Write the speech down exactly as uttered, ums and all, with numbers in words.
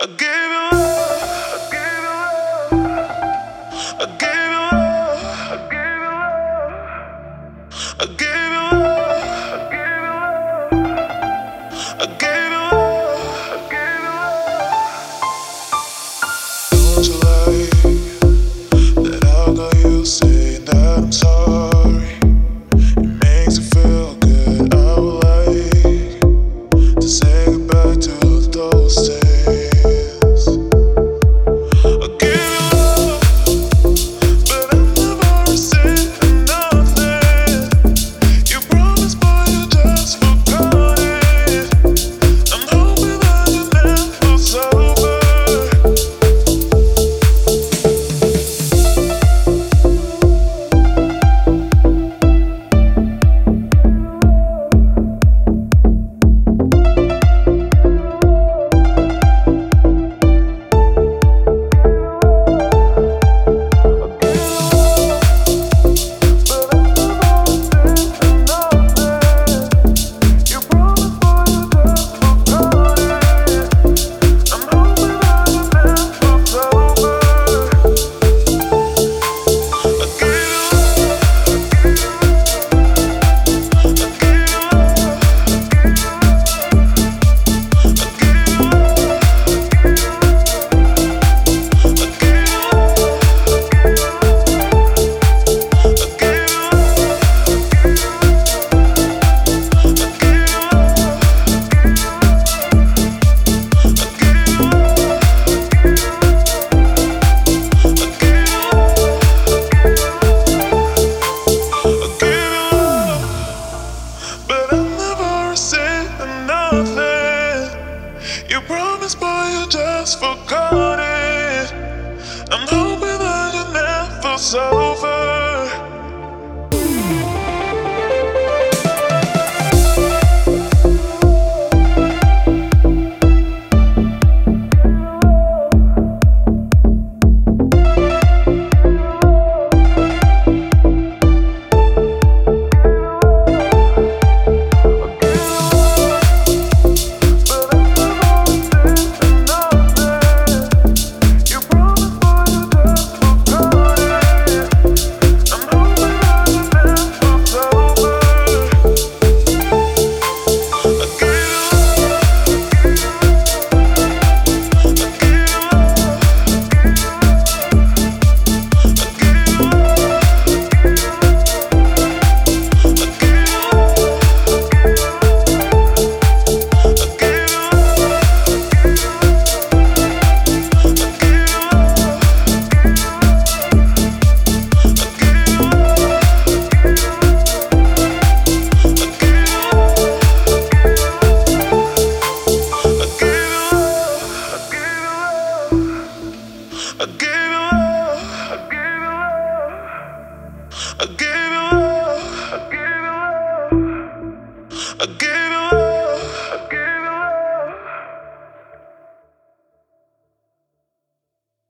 I gave you love, I gave you love, I gave you love, I gave you love, I gave you love, I gave you love, I gave you love. Don't you like that I got you saying that I'm sorry? It makes you feel good. I would like to say goodbye to those days. You promised, but you just forgot it. I'm hoping that it never's over. I gave you love, I gave you love, I gave you love, I gave you love, I gave you love.